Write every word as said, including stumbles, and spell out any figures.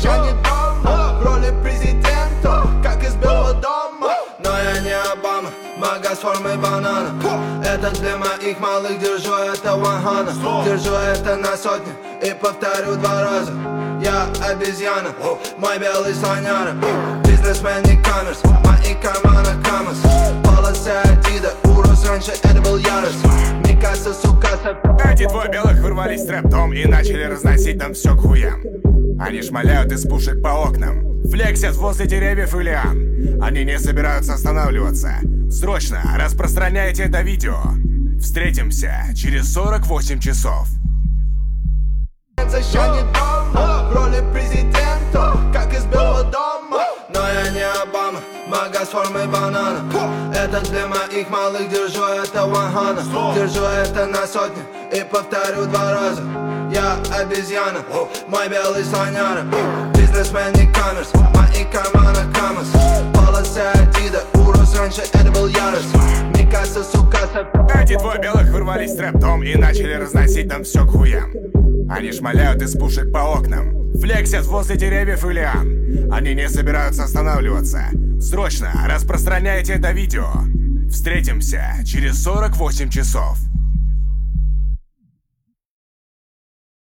я не дома, в роли президента, как из Белого дома. Но я не Обама, мага с формой банана. Это для моих малых, держу это ванхана. Держу это на сотни и повторю два раза. Я обезьяна, мой белый слоняра. Бизнесмен не камерс, мои карманы камас. Полосы Адида, урос, раньше это был ярость. Микаса, сука, Эти двое белых вырвались с рэп-том и начали разносить там все к хуям. Они шмаляют из пушек по окнам, флексят возле деревьев и лиан. Они не собираются останавливаться. Срочно распространяйте это видео. Встретимся через сорок восемь часов. я не дома, в роли президента, как из Белого дома. Но я не Обама, мага с формой банана. Это для моих малых, держу это ванхана. Держу это на сотни и повторю два раза. Я обезьяна, мой белый слоняра. Бизнесмен не камерс, мои карманы камас. Полосы Адида, урос, раньше это был ярость. Микаса, сука, Эти двое белых вырвались с рэп-том и начали разносить там все к хуям. Они шмаляют из пушек по окнам, флексят возле деревьев и лиан. Они не собираются останавливаться. Срочно распространяйте это видео. Встретимся через сорок восемь часов.